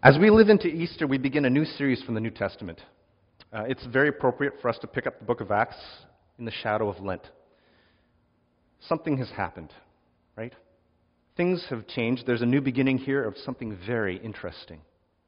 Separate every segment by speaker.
Speaker 1: As we live into Easter, we begin a new series from the New Testament. It's very appropriate for us to pick up the book of Acts in the shadow of Lent. Something has happened, right? Things have changed. There's a new beginning here of something very interesting.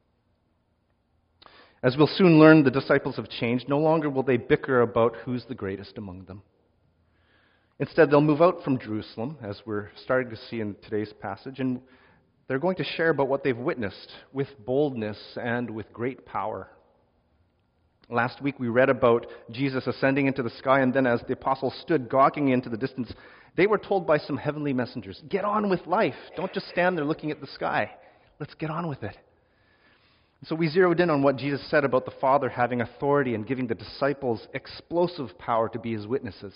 Speaker 1: As we'll soon learn, the disciples have changed. No longer will they bicker about who's the greatest among them. Instead, they'll move out from Jerusalem, as we're starting to see in today's passage, and they're going to share about what they've witnessed with boldness and with great power. Last week we read about Jesus ascending into the sky, and then as the apostles stood gawking into the distance, they were told by some heavenly messengers, "Get on with life. Don't just stand there looking at the sky. Let's get on with it." So we zeroed in on what Jesus said about the Father having authority and giving the disciples explosive power to be his witnesses.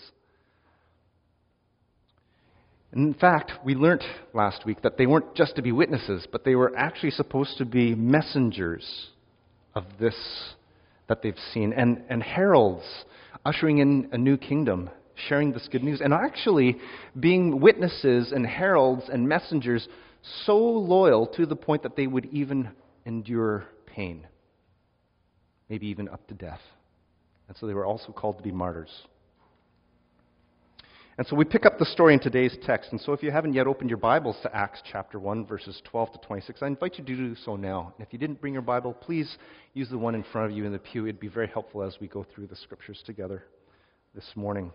Speaker 1: In fact, we learned last week that they weren't just to be witnesses, but they were actually supposed to be messengers of this that they've seen, and heralds ushering in a new kingdom, sharing this good news, and actually being witnesses and heralds and messengers so loyal to the point that they would even endure pain, maybe even up to death. And so they were also called to be martyrs. And so we pick up the story in today's text. And so if you haven't yet opened your Bibles to Acts chapter 1, verses 12 to 26, I invite you to do so now. And if you didn't bring your Bible, please use the one in front of you in the pew. It'd be very helpful as we go through the scriptures together this morning.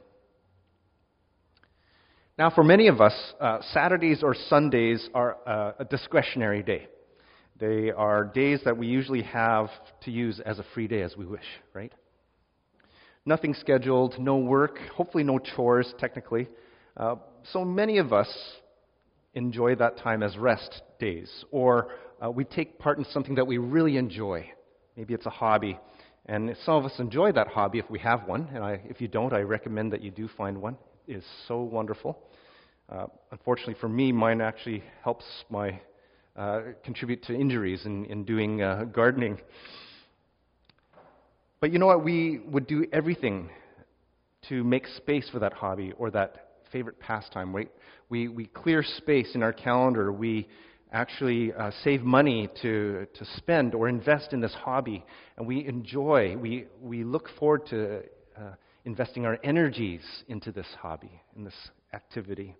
Speaker 1: Now, for many of us, Saturdays or Sundays are a discretionary day. They are days that we usually have to use as a free day as we wish, right? Nothing scheduled, no work, hopefully no chores, technically. So many of us enjoy that time as rest days, or we take part in something that we really enjoy. Maybe it's a hobby, and some of us enjoy that hobby if we have one, and if you don't, I recommend that you do find one. It is so wonderful. Unfortunately for me, mine actually helps my contribute to injuries in doing gardening. But you know what? We would do everything to make space for that hobby or that favorite pastime, right? We clear space in our calendar. We actually save money to spend or invest in this hobby. And we enjoy, we look forward to investing our energies into this hobby, in this activity.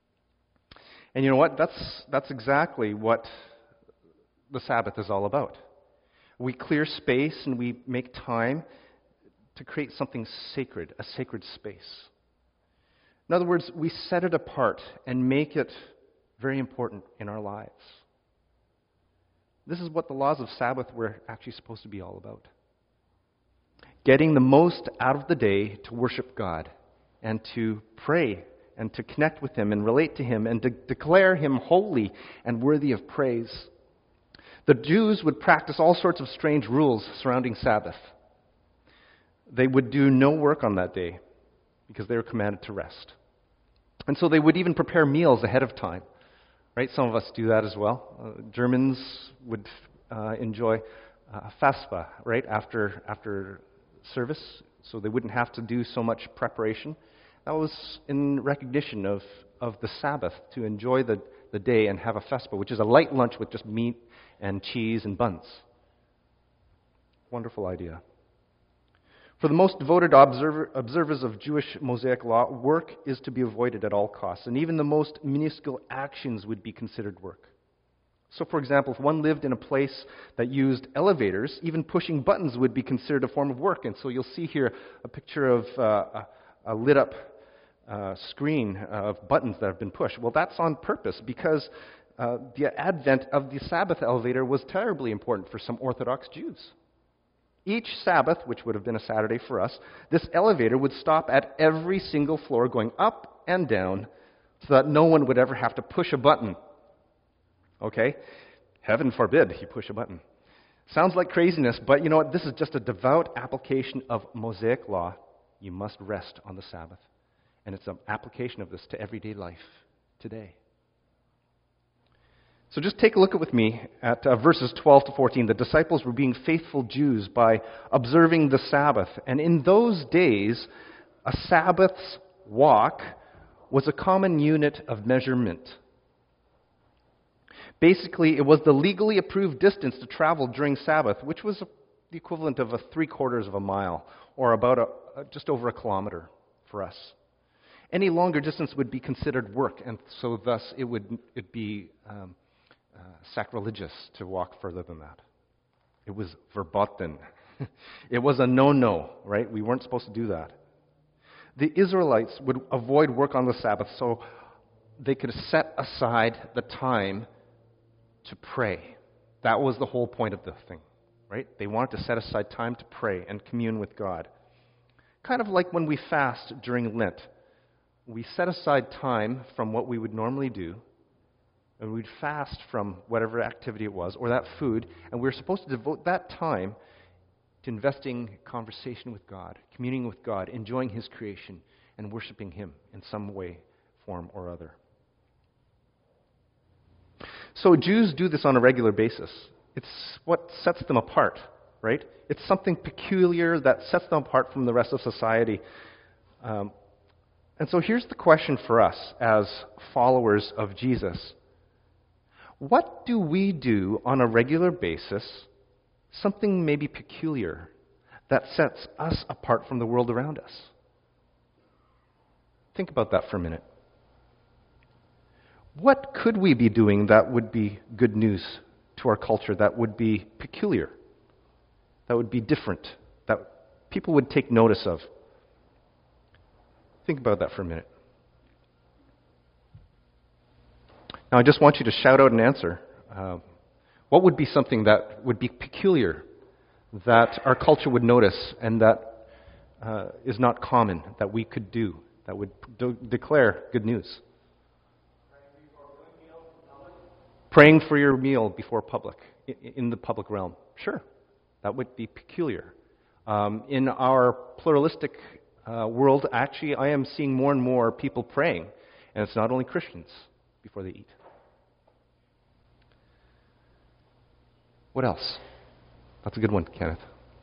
Speaker 1: And you know what? That's exactly what the Sabbath is all about. We clear space and we make time to create something sacred, a sacred space. In other words, we set it apart and make it very important in our lives. This is what the laws of Sabbath were actually supposed to be all about. Getting the most out of the day to worship God and to pray and to connect with Him and relate to Him and to declare Him holy and worthy of praise. The Jews would practice all sorts of strange rules surrounding Sabbath. They would do no work on that day because they were commanded to rest. And so they would even prepare meals ahead of time. Right? Some of us do that as well. Germans would enjoy Vesper, right, after service, so they wouldn't have to do so much preparation. That was in recognition of the Sabbath, to enjoy the day and have a Vesper, which is a light lunch with just meat and cheese and buns. Wonderful idea. For the most devoted observers of Jewish Mosaic law, work is to be avoided at all costs, and even the most minuscule actions would be considered work. So, for example, if one lived in a place that used elevators, even pushing buttons would be considered a form of work. And so you'll see here a picture of a lit-up screen of buttons that have been pushed. Well, that's on purpose because the advent of the Sabbath elevator was terribly important for some Orthodox Jews. Each Sabbath, which would have been a Saturday for us, this elevator would stop at every single floor going up and down so that no one would ever have to push a button. Okay? Heaven forbid you push a button. Sounds like craziness, but you know what? This is just a devout application of Mosaic law. You must rest on the Sabbath. And it's an application of this to everyday life today. So just take a look with me at verses 12 to 14. The disciples were being faithful Jews by observing the Sabbath. And in those days, a Sabbath's walk was a common unit of measurement. Basically, it was the legally approved distance to travel during Sabbath, which was the equivalent of 3/4 of a mile, or about just over a kilometer for us. Any longer distance would be considered work, and so thus it'd be sacrilegious to walk further than that. It was verboten. It was a no-no, right? We weren't supposed to do that. The Israelites would avoid work on the Sabbath so they could set aside the time to pray. That was the whole point of the thing, right? They wanted to set aside time to pray and commune with God. Kind of like when we fast during Lent. We set aside time from what we would normally do, and we'd fast from whatever activity it was, or that food, and we're supposed to devote that time to investing conversation with God, communing with God, enjoying His creation, and worshiping Him in some way, form, or other. So Jews do this on a regular basis. It's what sets them apart, right? It's something peculiar that sets them apart from the rest of society. And so here's the question for us as followers of Jesus. What do we do on a regular basis, something maybe peculiar, that sets us apart from the world around us? Think about that for a minute. What could we be doing that would be good news to our culture, that would be peculiar, that would be different, that people would take notice of? Think about that for a minute. Now, I just want you to shout out an answer. What would be something that would be peculiar, that our culture would notice, and that is not common, that we could do, that would declare good news? Praying for your meal before public, in the public realm. Sure, that would be peculiar. In our pluralistic world, actually, I am seeing more and more people praying, and it's not only Christians, before they eat. What else? That's a good one, Kenneth.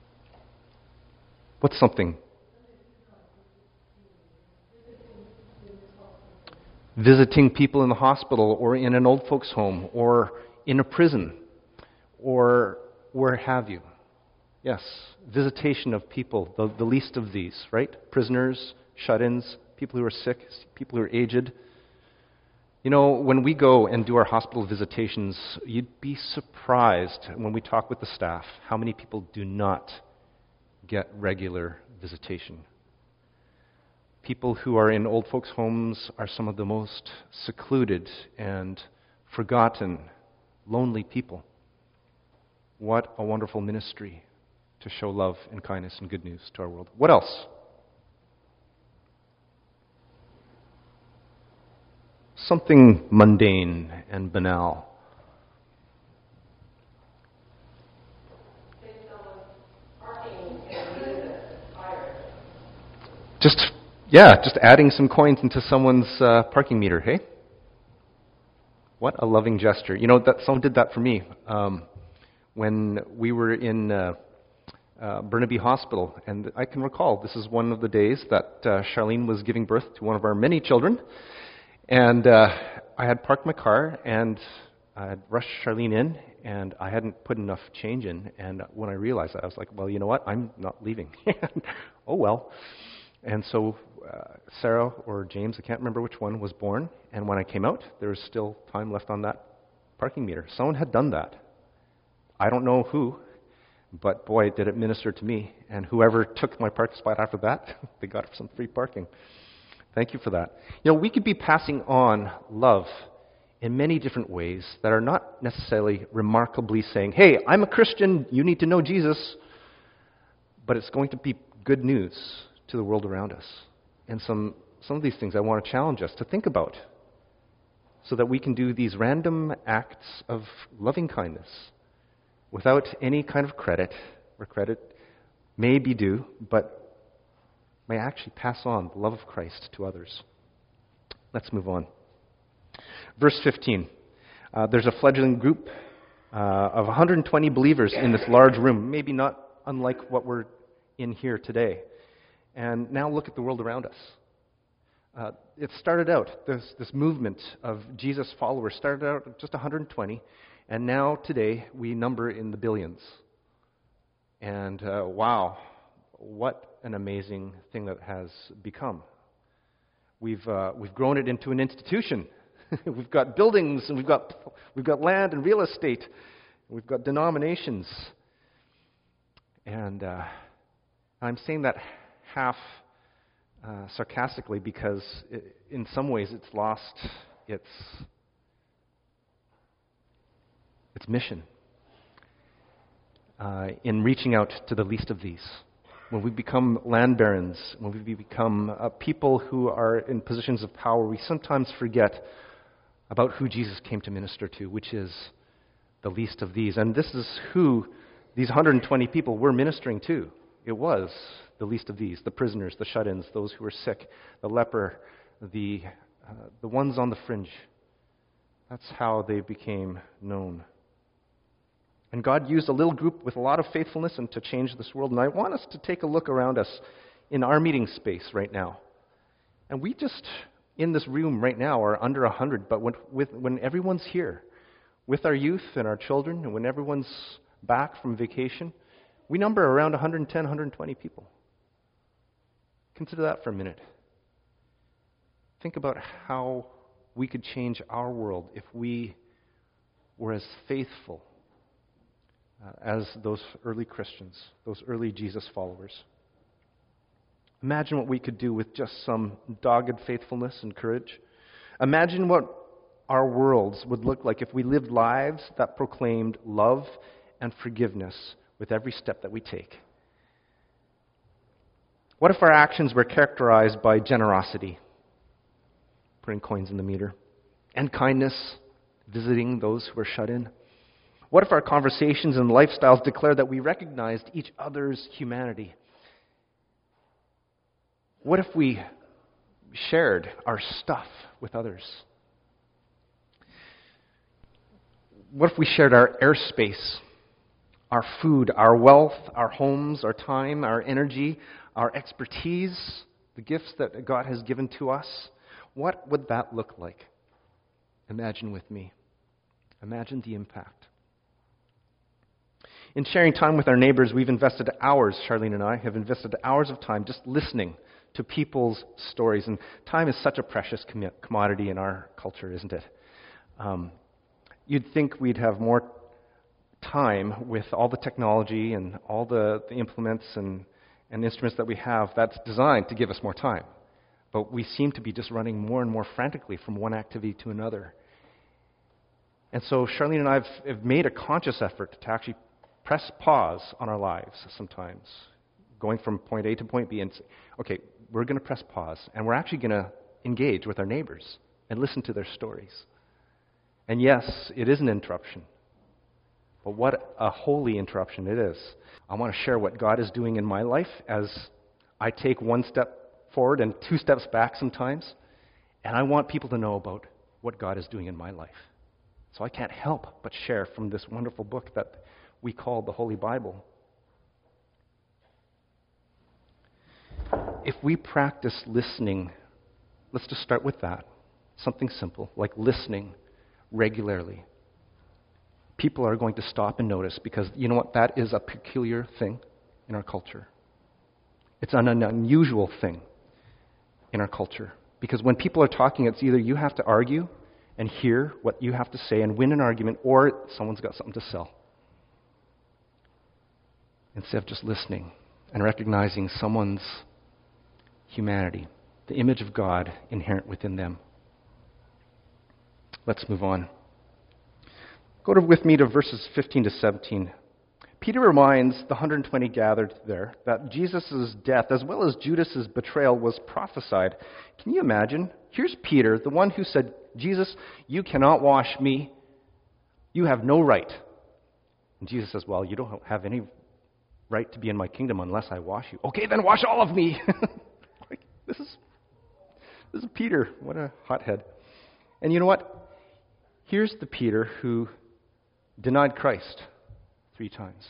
Speaker 1: What's something? Visiting people in the hospital, or in an old folks' home, or in a prison, or where have you. Yes, visitation of people, the least of these, right? Prisoners, shut-ins, people who are sick, people who are aged. You know, when we go and do our hospital visitations, you'd be surprised when we talk with the staff how many people do not get regular visitation. People who are in old folks' homes are some of the most secluded and forgotten, lonely people. What a wonderful ministry to show love and kindness and good news to our world. What else? Something mundane and banal. Just adding some coins into someone's parking meter, hey? What a loving gesture. You know, that someone did that for me when we were in Burnaby Hospital. And I can recall, this is one of the days that Charlene was giving birth to one of our many children. And I had parked my car, and I had rushed Charlene in, and I hadn't put enough change in. And when I realized that, I was like, well, you know what? I'm not leaving. Oh, well. And so Sarah or James, I can't remember which one, was born. And when I came out, there was still time left on that parking meter. Someone had done that. I don't know who, but boy, did it minister to me. And whoever took my parking spot after that, they got some free parking. Thank you for that. You know, we could be passing on love in many different ways that are not necessarily remarkably saying, hey, I'm a Christian, you need to know Jesus. But it's going to be good news to the world around us. And some of these things I want to challenge us to think about so that we can do these random acts of loving kindness without any kind of credit, or credit may be due, but may actually pass on the love of Christ to others. Let's move on. Verse 15. There's a fledgling group of 120 believers in this large room, maybe not unlike what we're in here today. And now look at the world around us. It started out, this movement of Jesus followers started out at just 120, and now today we number in the billions. And wow, what an amazing thing that has become. We've grown it into an institution. We've got buildings, and we've got land and real estate. We've got denominations. And I'm saying that half sarcastically because in some ways it's lost its mission in reaching out to the least of these. When we become land barons, when we become people who are in positions of power, we sometimes forget about who Jesus came to minister to, which is the least of these. And this is who these 120 people were ministering to. It was the least of these, the prisoners, the shut-ins, those who were sick, the leper, the ones on the fringe. That's how they became known. And God used a little group with a lot of faithfulness and to change this world. And I want us to take a look around us in our meeting space right now. And we just, in this room right now, are under 100. But when everyone's here, with our youth and our children, and when everyone's back from vacation, we number around 110, 120 people. Consider that for a minute. Think about how we could change our world if we were as faithful as those early Christians, those early Jesus followers. Imagine what we could do with just some dogged faithfulness and courage. Imagine what our worlds would look like if we lived lives that proclaimed love and forgiveness with every step that we take. What if our actions were characterized by generosity, putting coins in the meter, and kindness, visiting those who are shut in? What if our conversations and lifestyles declared that we recognized each other's humanity? What if we shared our stuff with others? What if we shared our airspace, our food, our wealth, our homes, our time, our energy, our expertise, the gifts that God has given to us? What would that look like? Imagine with me. Imagine the impact. In sharing time with our neighbors, we've invested hours, Charlene and I have invested hours of time just listening to people's stories. And time is such a precious commodity in our culture, isn't it? You'd think we'd have more time with all the technology and all the implements and instruments that we have that's designed to give us more time. But we seem to be just running more and more frantically from one activity to another. And so Charlene and I have made a conscious effort to actually press pause on our lives sometimes, going from point A to point B and say, okay, we're going to press pause, and we're actually going to engage with our neighbors and listen to their stories. And yes, it is an interruption, but what a holy interruption it is. I want to share what God is doing in my life as I take one step forward and two steps back sometimes, and I want people to know about what God is doing in my life. So I can't help but share from this wonderful book that we call the Holy Bible. If we practice listening, let's just start with that. Something simple, like listening regularly. People are going to stop and notice because, you know what, that is a peculiar thing in our culture. It's an unusual thing in our culture. Because when people are talking, it's either you have to argue and hear what you have to say and win an argument, or someone's got something to sell. Instead of just listening and recognizing someone's humanity, the image of God inherent within them. Let's move on. Go with me to verses 15 to 17. Peter reminds the 120 gathered there that Jesus' death, as well as Judas' betrayal, was prophesied. Can you imagine? Here's Peter, the one who said, Jesus, you cannot wash me. You have no right. And Jesus says, well, you don't have any right to be in my kingdom unless I wash you. Okay, then wash all of me. This is Peter. What a hothead. And you know what? Here's the Peter who denied Christ 3 times.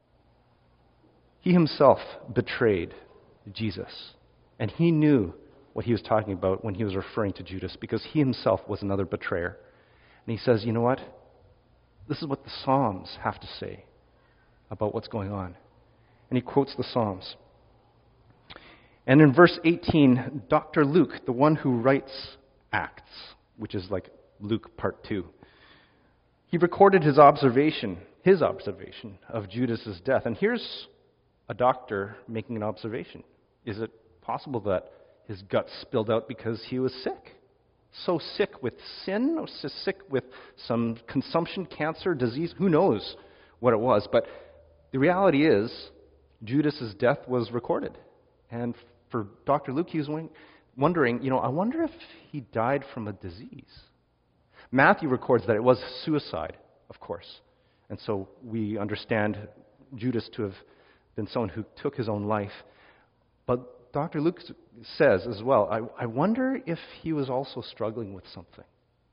Speaker 1: He himself betrayed Jesus. And he knew what he was talking about when he was referring to Judas, because he himself was another betrayer. And he says, you know what? This is what the Psalms have to say about what's going on. And he quotes the Psalms. And in verse 18, Dr. Luke, the one who writes Acts, which is like Luke part 2, he recorded his observation of Judas's death. And here's a doctor making an observation. Is it possible that his guts spilled out because he was sick? So sick with sin, or so sick with some consumption, cancer, disease? Who knows what it was? But the reality is, Judas's death was recorded. And for Dr. Luke, he was wondering, I wonder if he died from a disease. Matthew records that it was suicide, of course. And so we understand Judas to have been someone who took his own life. But Dr. Luke says as well, I wonder if he was also struggling with something.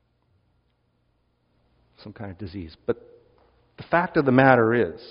Speaker 1: Some kind of disease. But the fact of the matter is,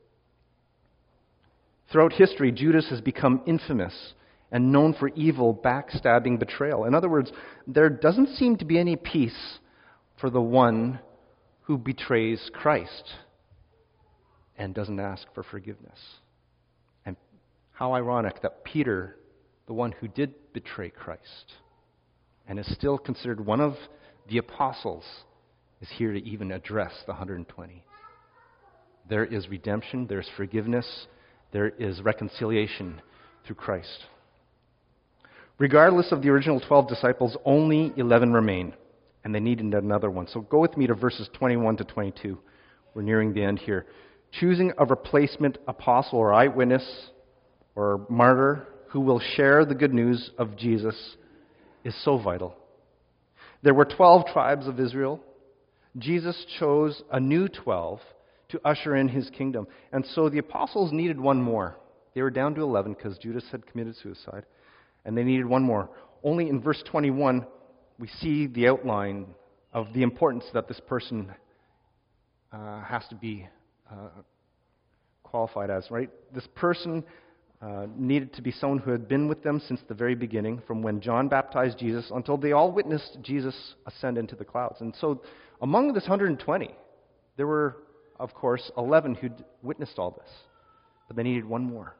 Speaker 1: throughout history, Judas has become infamous and known for evil, backstabbing betrayal. In other words, there doesn't seem to be any peace for the one who betrays Christ and doesn't ask for forgiveness. And how ironic that Peter, the one who did betray Christ and is still considered one of the apostles, is here to even address the 120. There is redemption, there's forgiveness, there is reconciliation through Christ. Regardless of the original 12 disciples, only 11 remain, and they needed another one. So go with me to verses 21 to 22. We're nearing the end here. Choosing a replacement apostle or eyewitness or martyr who will share the good news of Jesus is so vital. There were 12 tribes of Israel. Jesus chose a new 12 to usher in his kingdom. And so the apostles needed one more. They were down to 11 because Judas had committed suicide. And they needed one more. Only in verse 21, we see the outline of the importance that this person has to be qualified as, right? This person needed to be someone who had been with them since the very beginning, from when John baptized Jesus until they all witnessed Jesus ascend into the clouds. And so among this 120, there were, of course, 11 who'd witnessed all this. But they needed one more.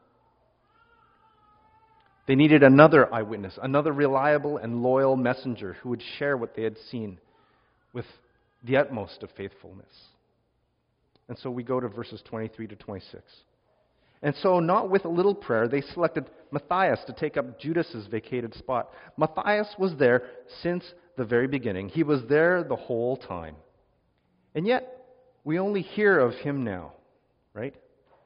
Speaker 1: They needed another eyewitness, another reliable and loyal messenger who would share what they had seen with the utmost of faithfulness. And so we go to verses 23 to 26. And so, not with a little prayer, they selected Matthias to take up Judas's vacated spot. Matthias was there since the very beginning. He was there the whole time. And yet, we only hear of him now, right?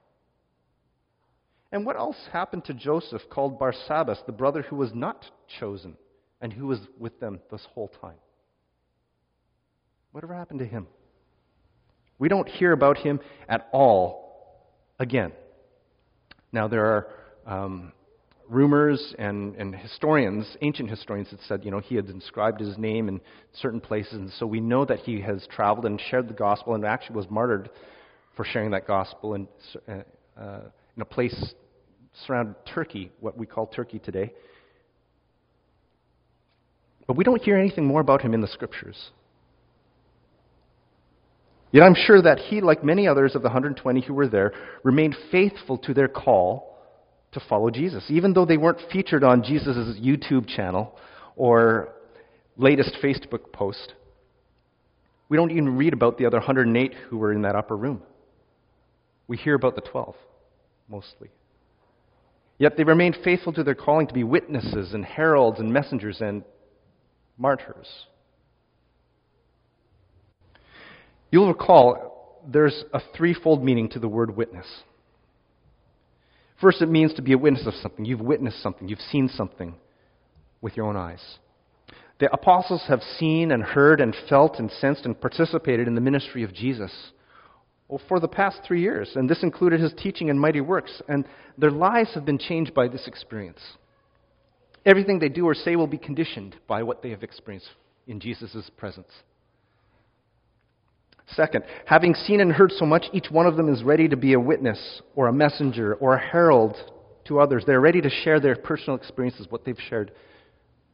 Speaker 1: And what else happened to Joseph, called Barsabbas, the brother who was not chosen and who was with them this whole time? Whatever happened to him? We don't hear about him at all again. Now, there are rumors and historians, ancient historians, that said, he had inscribed his name in certain places, and so we know that he has traveled and shared the gospel and actually was martyred for sharing that gospel in a place surrounding Turkey, what we call Turkey today. But we don't hear anything more about him in the Scriptures. Yet I'm sure that he, like many others of the 120 who were there, remained faithful to their call to follow Jesus, even though they weren't featured on Jesus' YouTube channel or latest Facebook post. We don't even read about the other 108 who were in that upper room. We hear about the 12, mostly. Yet they remained faithful to their calling to be witnesses and heralds and messengers and martyrs. You'll recall there's a threefold meaning to the word witness. First, it means to be a witness of something. You've witnessed something. You've seen something with your own eyes. The apostles have seen and heard and felt and sensed and participated in the ministry of Jesus for the past 3 years, and this included his teaching and mighty works, and their lives have been changed by this experience. Everything they do or say will be conditioned by what they have experienced in Jesus' presence. Second, having seen and heard so much, each one of them is ready to be a witness or a messenger or a herald to others. They're ready to share their personal experiences, what they've shared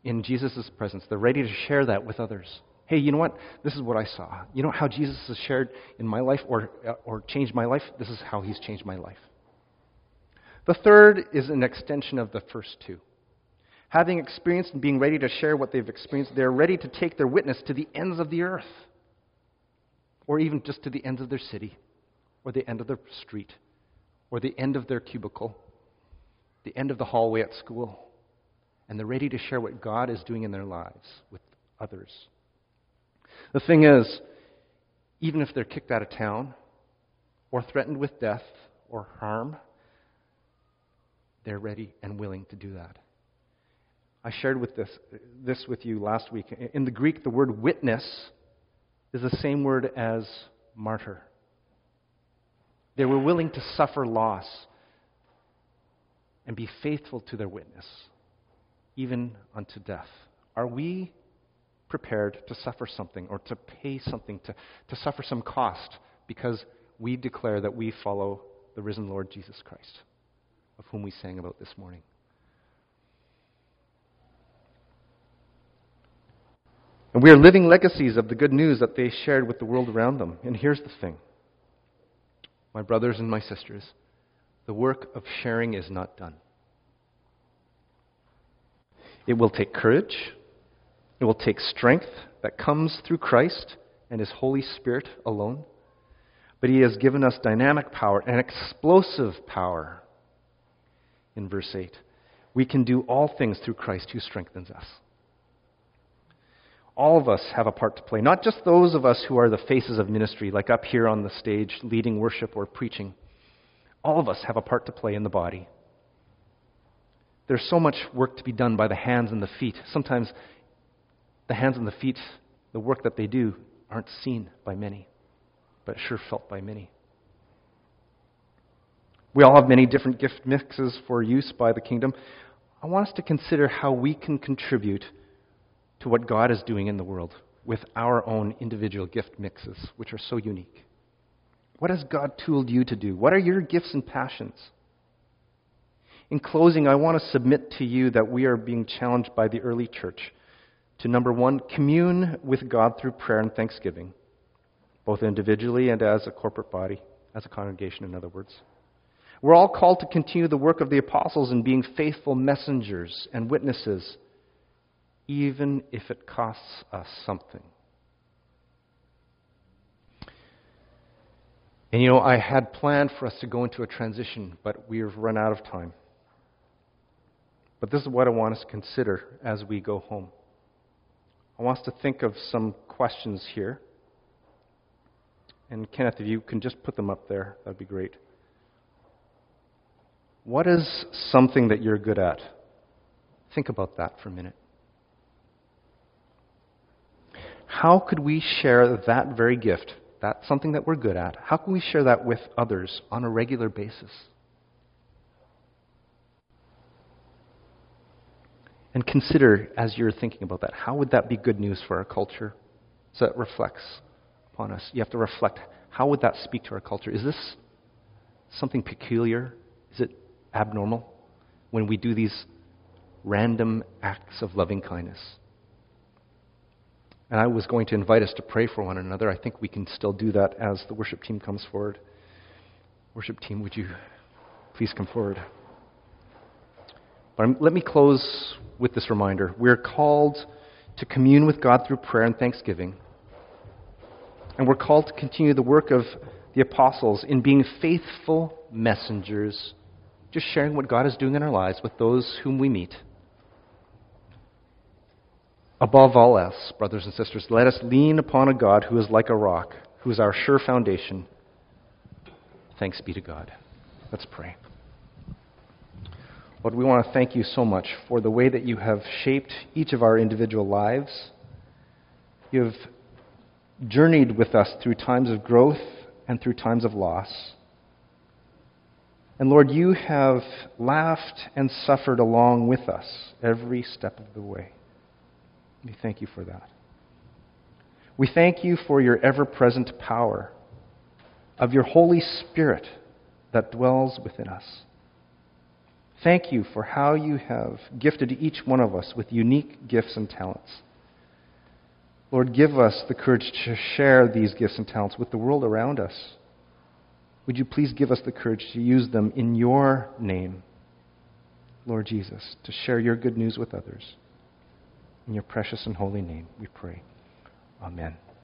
Speaker 1: in Jesus' presence. They're ready to share that with others. Hey, you know what? This is what I saw. You know how Jesus has shared in my life or changed my life? This is how he's changed my life. The third is an extension of the first two. Having experienced and being ready to share what they've experienced, they're ready to take their witness to the ends of the earth, or even just to the ends of their city, or the end of their street, or the end of their cubicle, the end of the hallway at school. And they're ready to share what God is doing in their lives with others. The thing is, even if they're kicked out of town, or threatened with death or harm, they're ready and willing to do that. I shared with this with you last week. In the Greek, the word witness is the same word as martyr. They were willing to suffer loss and be faithful to their witness, even unto death. Are we prepared to suffer something or to pay something, to suffer some cost because we declare that we follow the risen Lord Jesus Christ, of whom we sang about this morning? And we are living legacies of the good news that they shared with the world around them. And here's the thing, my brothers and my sisters, the work of sharing is not done. It will take courage. It will take strength that comes through Christ and His Holy Spirit alone. But He has given us dynamic power and explosive power. In verse 8, we can do all things through Christ who strengthens us. All of us have a part to play, not just those of us who are the faces of ministry, like up here on the stage leading worship or preaching. All of us have a part to play in the body. There's so much work to be done by the hands and the feet. Sometimes the hands and the feet, the work that they do, aren't seen by many, but sure felt by many. We all have many different gift mixes for use by the kingdom. I want us to consider how we can contribute to what God is doing in the world with our own individual gift mixes, which are so unique. What has God tooled you to do? What are your gifts and passions? In closing, I want to submit to you that we are being challenged by the early church to, number one, commune with God through prayer and thanksgiving, both individually and as a corporate body, as a congregation, in other words. We're all called to continue the work of the apostles in being faithful messengers and witnesses, even if it costs us something. And you know, I had planned for us to go into a transition, but we've run out of time. But this is what I want us to consider as we go home. I want us to think of some questions here. And Kenneth, if you can just put them up there, that'd be great. What is something that you're good at? Think about that for a minute. How could we share that very gift, that's something that we're good at, how can we share that with others on a regular basis? And consider, as you're thinking about that, how would that be good news for our culture? So it reflects upon us. You have to reflect, how would that speak to our culture? Is this something peculiar? Is it abnormal when we do these random acts of loving kindness? And I was going to invite us to pray for one another. I think we can still do that as the worship team comes forward. Worship team, would you please come forward? But let me close with this reminder. We're called to commune with God through prayer and thanksgiving. And we're called to continue the work of the apostles in being faithful messengers, just sharing what God is doing in our lives with those whom we meet. Above all else, brothers and sisters, let us lean upon a God who is like a rock, who is our sure foundation. Thanks be to God. Let's pray. Lord, we want to thank you so much for the way that you have shaped each of our individual lives. You have journeyed with us through times of growth and through times of loss. And Lord, you have laughed and suffered along with us every step of the way. We thank you for that. We thank you for your ever-present power of your Holy Spirit that dwells within us. Thank you for how you have gifted each one of us with unique gifts and talents. Lord, give us the courage to share these gifts and talents with the world around us. Would you please give us the courage to use them in your name, Lord Jesus, to share your good news with others. In your precious and holy name, we pray. Amen.